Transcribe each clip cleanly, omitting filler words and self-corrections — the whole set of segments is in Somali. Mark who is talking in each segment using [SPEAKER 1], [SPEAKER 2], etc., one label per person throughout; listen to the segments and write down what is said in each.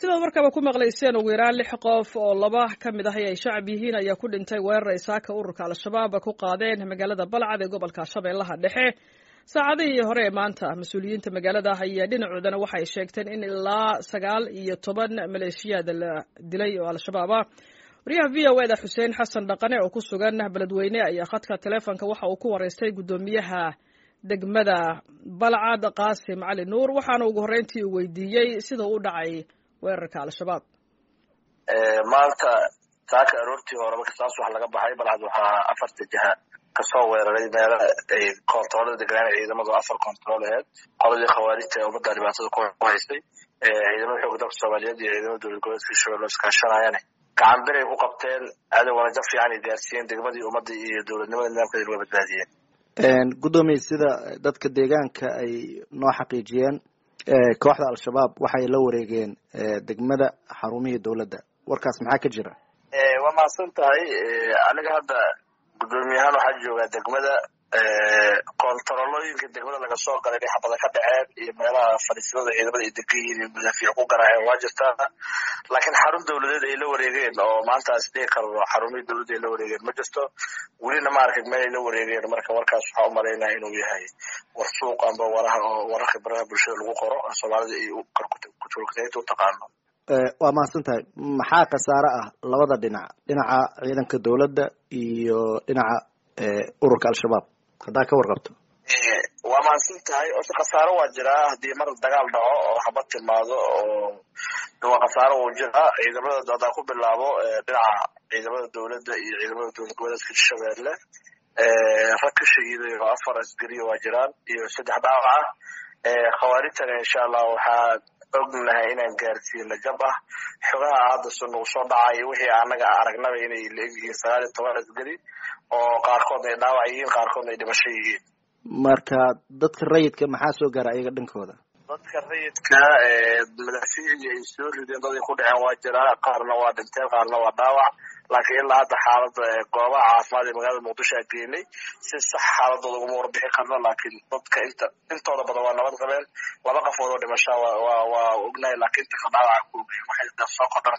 [SPEAKER 1] sida warkaba ku maqlayseen ugu yaraan 6 qof oo 2 ka mid ah ay shacab yihiin ayaa ku dhintay weerar ay saaka ururka al-shabaab ku qaadeen magaalada Balcad ee gobolka Shabeellaha Dhexe saacadihii hore ee maanta mas'uuliyiinta magaalada ayaa dhinacoodana waxay sheegteen in ilaa 19 maleeshiyada la dilay oo al-shabaab ah wariyaha VOA Xuseen Xasan Dhaqane oo ku sugan beledweyne ayaa khadka telefoonka waxa uu ku wareystay gudoomiyaha degmada Balcad Qaasim Cali Nuur waxaana ugu horeyntii uu weydiiyay sida uu dhacay weerarka al-shabaab
[SPEAKER 2] maanta saaka aroortii hore marka saas wax laga baxay Balcad waxa 4 jiha ka soo weeraray meel ay kontaroolada deegaanka ciidamadu 4 kontarooladeed qoladii khawaarijta ee umada dhibaatada ku haystay ciidamada xoogga dalka Soomaaliyeed iyo ciidamada dowladda gobolka Shabeellaha iska kaashanayaan gacan bir ay ku qabteen cadawga jaf fiican ay gaarsiiyeen degmadii umada iyo dowladnimada nidaamkeeda lagu badbaadiyeen
[SPEAKER 3] gudoomiye sida dadka deegaanka ay noo xaqiijiyeen kooxda al-shabaab waxay la wareegeen degmada xarumihii dawladda warkaas maxaa ka jira
[SPEAKER 2] waa maasan tahay aniga hadda gudoomiyahan waxa jooga degmada kontaroolooyinka degmada laga soo galay dhinaca badan ka dhaceen iyo meelaha fadhiisadada ciidamada ay degan yihiin madaafiic ku garaaceen waa jirtaa laakiin xarun dawladeed ay la wareegeen oo maantaas dhihi karo xarumihii dawladda ay la wareegeen ma jirto welina ma arkin meel ay la wareegeen marka warkaas waxaa u malaynaya inuu yahay war suuq amba wararka baraha bulshada lagu qoro soomaalida ay kutulkataynta u taqaano
[SPEAKER 3] waa mahadsan tahay maxaa khasaare ah labada dhinaca ciidanka dawladda iyo dhinaca ururka al-shabaab haddaa ka warqabto
[SPEAKER 2] waa mahadsan tahay horta khasaaro waa jiraa haddii mar dagaal dhaco oo xabad timaado oo khasaaro wuu jiraa ciidamada haddaa ku bilaabo dhinaca ciidamada dawladda iyo ciidamada dowlad goboleedka Shabeelle rag ka shahiiday oo 4 askari waa jiraan iyo 3 dhaawac ah khawaarijtana insha Allah waxaa ognahay inaan gaarsiino jab ah xogaha hadda soo soo dhacay wixii anaga aragnaba inay leeyihiin 19 askari oo qaarkood ay dhaawac yihiin qaarkood ay dhimasho yihiin
[SPEAKER 3] marka dadka rayidka maxaa soo gaaray ayaga dhankooda
[SPEAKER 2] dadka rayidka madaafiicii ay soo rideen dad ay ku dhaceen waa jiraa qaarna waa dhinteen qaarna waa dhaawac laakiin ilaa hadda xaaladda goobaha caafimaad ee magaalada Muqdisho ay geynay si sax xaaladooda ugu warbixin karno laakiin dadka intooda badan waa nabad qabeen 2 qof oo dhimasho waa ognahay laakiin inta dhaawac ku waxay soo qodar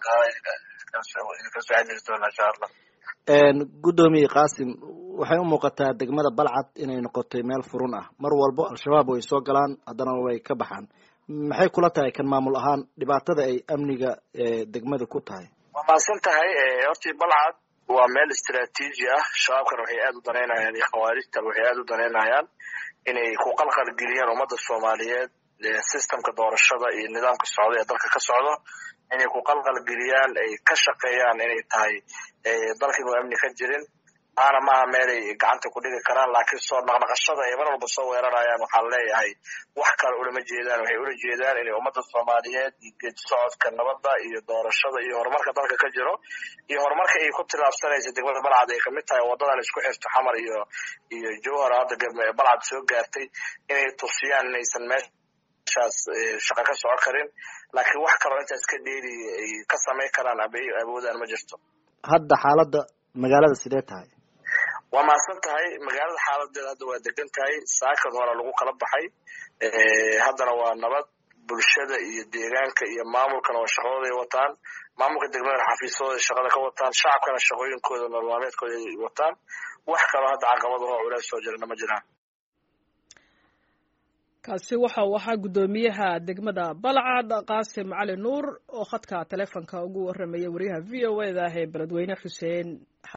[SPEAKER 2] ka soo insha Allah
[SPEAKER 3] gudoomiye Qaasim waxay u muuqataa degmada Balcad inay noqotay meel furun ah mar walba al-shabaab way soo galaan haddana way ka baxaan maxay kula tahay kan maamul ahaan dhibaatada ay amniga degmada ku tahay
[SPEAKER 2] waa maasan tahay horta Balcad waa meel istiraatiiji ah shabaabkan waxay aad u daneynayaan iyo khawaarijta waxay aad u daneynayaan inay ku qalqal geliyaan umada Soomaaliyeed systemka doorashada iyo nidaamka socda ee dalka ka socdo inay ku qalqal geliyaan ay ka shaqeeyaan inay tahay dalkii oo amni ka jirin ana ma meelay gacanta ku dhigi karaan laakiin soo dhaqdhaqashada ay mar walba soo weerarayaan waxa leeyahay wax kale ulama jeedaan waxay u jeedaan inay umada Soomaaliyeed geed socodka nabadda iyo doorashada iyo horumarka dalka ka jiro iyo horumarka ay ku tilaabsanayso degmada Balcad ay kamid tahay wadadan isku xirto Xamar iyo Jowhar hadda Balcad soo gaartay inay tusiyaan inaysan meeshaas shaqo ka soo karin laakiin wax kale intaas ka dheeri ay ka sameyn karaan awoodaan ma jirto
[SPEAKER 3] hadda xaaladda magaalada sidee tahay
[SPEAKER 2] waa maasan tahay magaalada xaaladeeda hadda waa degan tahay saaka hore lagu kala baxay haddana waa nabad bulshada iyo deegaanka iyo maamulkana waa shaqadooda ay wataan maamulka degmada xafiisadooda shaqada ka wataan shacabkana shaqooyinkooda nolol maalmeedkooda ay wataan wax kale hadda caqabad oo culays soo jirana ma jiraan
[SPEAKER 1] kaasi waxa uu ahaa gudoomiyaha degmada Balcad Qaasim Cali Nuur oo khadka telefoonka ugu waramayay wariyaha VOA ee beledweyne Xuseen